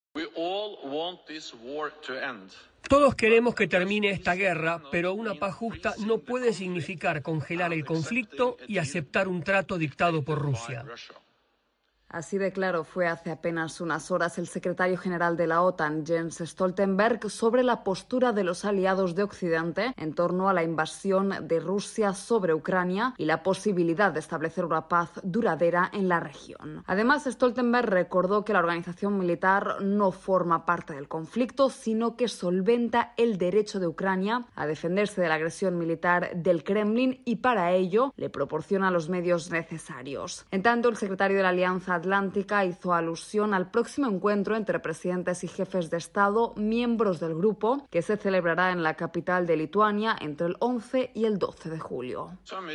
Todos queremos que termine esta guerra, pero una paz justa no puede significar congelar el conflicto y aceptar un trato dictado por Rusia. Así de claro fue hace apenas unas horas el secretario general de la OTAN, Jens Stoltenberg, sobre la postura de los aliados de Occidente en torno a la invasión de Rusia sobre Ucrania y la posibilidad de establecer una paz duradera en la región. Además, Stoltenberg recordó que la organización militar no forma parte del conflicto, sino que solventa el derecho de Ucrania a defenderse de la agresión militar del Kremlin y para ello le proporciona los medios necesarios. En tanto, el secretario de la Alianza Atlántica hizo alusión al próximo encuentro entre presidentes y jefes de Estado, miembros del grupo, que se celebrará en la capital de Lituania entre el 11 y el 12 de julio.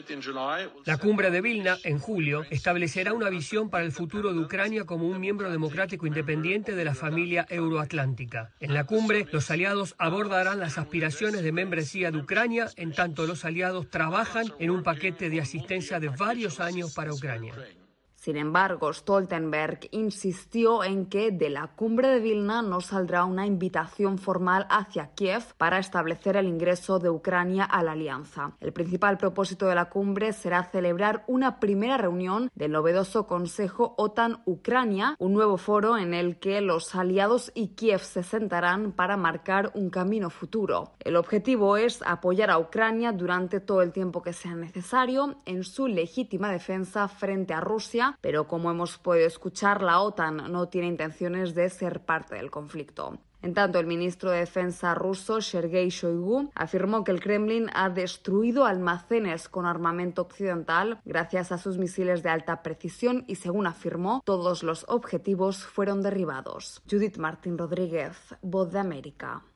La cumbre de Vilna, en julio, establecerá una visión para el futuro de Ucrania como un miembro democrático independiente de la familia euroatlántica. En la cumbre, los aliados abordarán las aspiraciones de membresía de Ucrania, en tanto los aliados trabajan en un paquete de asistencia de varios años para Ucrania. Sin embargo, Stoltenberg insistió en que de la cumbre de Vilna no saldrá una invitación formal hacia Kiev para establecer el ingreso de Ucrania a la alianza. El principal propósito de la cumbre será celebrar una primera reunión del novedoso Consejo OTAN-Ucrania, un nuevo foro en el que los aliados y Kiev se sentarán para marcar un camino futuro. El objetivo es apoyar a Ucrania durante todo el tiempo que sea necesario en su legítima defensa frente a Rusia, pero como hemos podido escuchar, la OTAN no tiene intenciones de ser parte del conflicto. En tanto, el ministro de Defensa ruso, Sergei Shoigu, afirmó que el Kremlin ha destruido almacenes con armamento occidental gracias a sus misiles de alta precisión y, según afirmó, todos los objetivos fueron derribados. Judith Martín Rodríguez, Voz de América.